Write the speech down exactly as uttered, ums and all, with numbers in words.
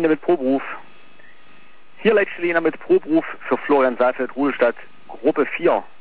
Ende mit Proberuf. Hier Leitstelliner mit Proberuf für Florian Saalfeld, Ruhestadt, Gruppe vier.